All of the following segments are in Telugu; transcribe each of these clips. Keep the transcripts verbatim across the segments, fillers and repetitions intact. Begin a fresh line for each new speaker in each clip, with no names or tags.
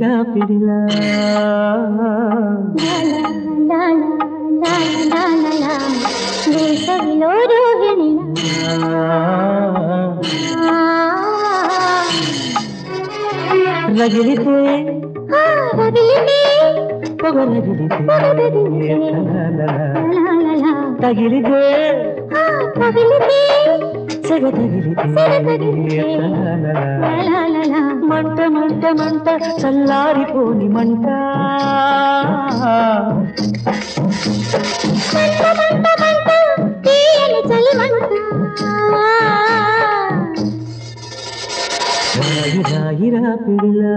రాయిరా పిడిలా
వేసవిలో రోహిణిలా
రగిలితే తగిలితే సెగ తగిలితే మంట మంట మంట చల్లారిపోని మంట రాయి రాయిరా పిడిలా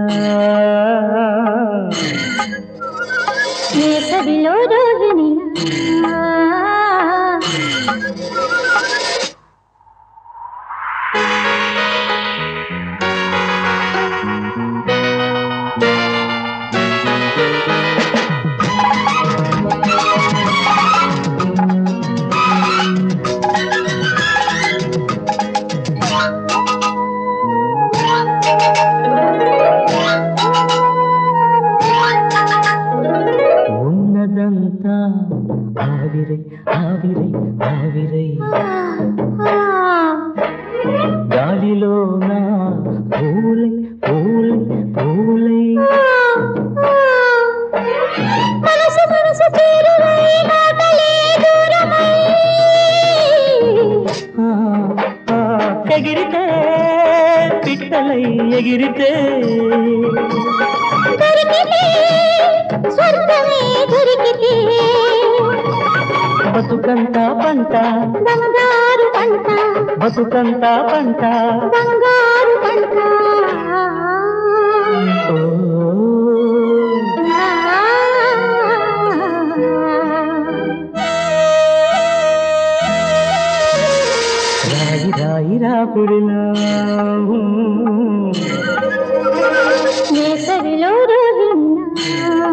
వేసవిలో రోహిణిలా
ఉన్నదంతా ఆవిరై ఆవిరై ఆవిరై గాలిలోన పూలై పూలై పూలై
మనసు మనసు తీరువై మాటలే దూరమై
ఎగిరితే పిట్టలై ఎగిరితే
దొరికితే స్వర్గమే దొరికితే
బతుకంతా పంట
బంగారు పంట
బతుకంతా పంట
బంగారు పంట
రాయి రాయిరా పిడిలా
వేసవిలో రోహిణిలా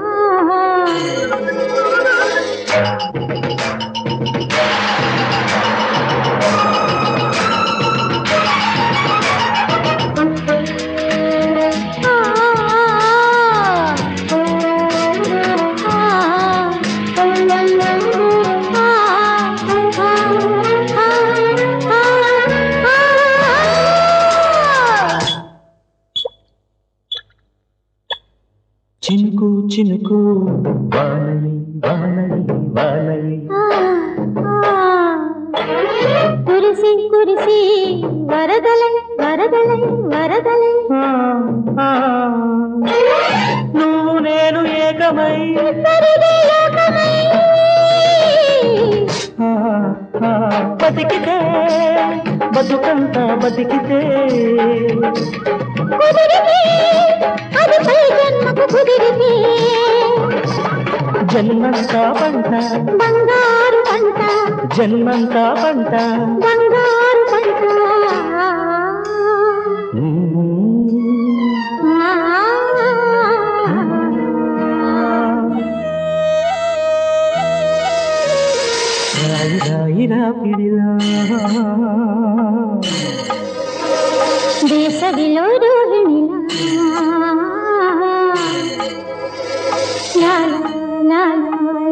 చినుకు చినుకు వానలి వానలి వానలి
కురిసి కురిసి వరదలై వరదలై వరదలై
నువ్వు నేను ఏకమై
ఇద్దరిది లోకమై
బతికితే బతుకంతా బతికితే
కుదిరితే అది పై జన్మకు కుదిరితే
జన్మంతా పంట
బంగారు పంట
జన్మంతా పంట
బంగారు పంట
రాయి రాయిరా పిడిలా
వేసవిలో రోహిణిలా లా లా లా